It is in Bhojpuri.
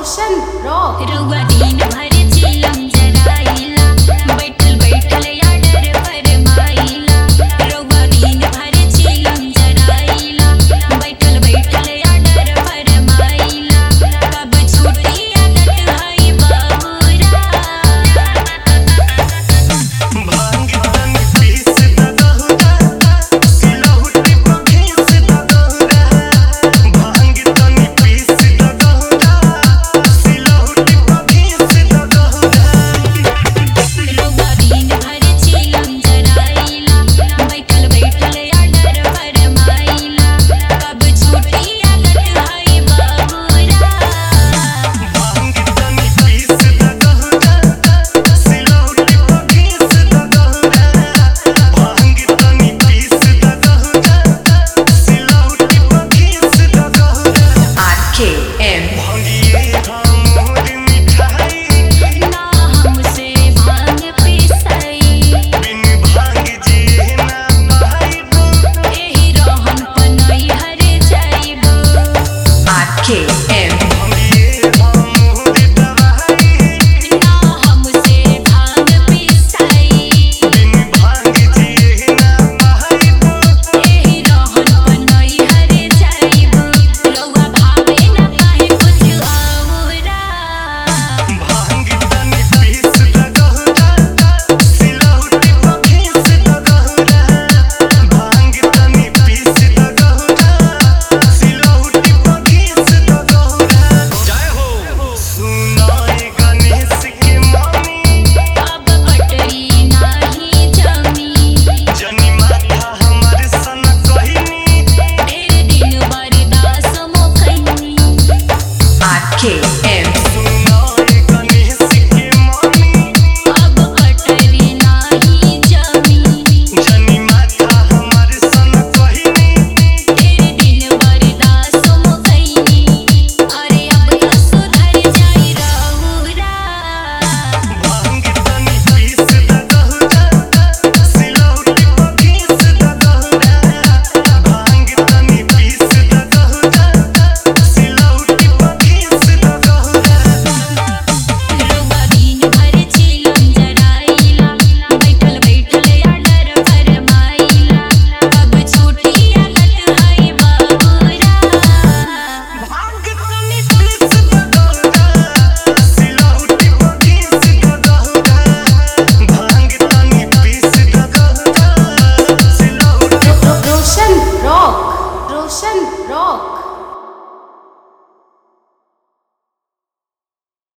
रोशन रॉक रुआ दिन भर चिलम जराइला बैठल बैठल आर्डर फरमाइला रुआ दिन भर चिलम जराइला बैठल बैठल आर्डर फरमाइला कब छूटी आदत है बहुरा भांग तन पीस दगहुरा सिलहुटी पघीस दगहुरा भांग तन पीस दगहुरा सिलहुटी पघीस दगहुरा रुआ दिन भर चिलम जराइला बैठल बैठल आर्डर फरमाइला कब छूटी आदत है बहुरा भांग तन पीस दगहुरा सिलहुटी पघीस दगहुरा भांग तन पीस दगहुरा सिलहुटी पघीस दगहुरा RKM भंगिए हमर मिठाई ना हमसे भांग पिसाई बिन भांग जिए ना पाइबो एही रहन पनई हर जाइबो RKM भंगिए हमर दवाई ना हमसे भांग पिसाई बिन भांग जिए ना पाइबो एही रहन पनई हर जाइबो रउआ भावे ना काहे कुछ औरा भांग तन पीस दगहुरा सिलहुटी पघीस दगहुरा भांग तन पीस दगहुरा सिलहुटी पघीस दगहुरा जय हो सुनाए गणेश के मम्मी अब पटरी नाही जमी जनी माथा हमर सन कहिनी ढेर दिन बर्दाश्त मोखनी RKM सुनाए गणेश के मम्मी अब पटरी नाही जमी जनी माथा हमर सन कहिनी ढेर दिन बर्दाश्त मोखनी अरे अब तो सुधर जाई रहुरा भांग तन पीस दगहुरा सिलहुटी पघीस दगहुरा भांग तन पीस दगहुरा सिलहुटी पघीस दगहुरा रुआ दिन भर चिलम जराइला बैठल बैठल आर्डर फरमाइला कब छूटी आदत है बहुरा भांग तन पीस दगहुरा सिलहुटी पघीस दगहुरा भांग तन पीस दगहुरा सिलहुटी रोशन रॉक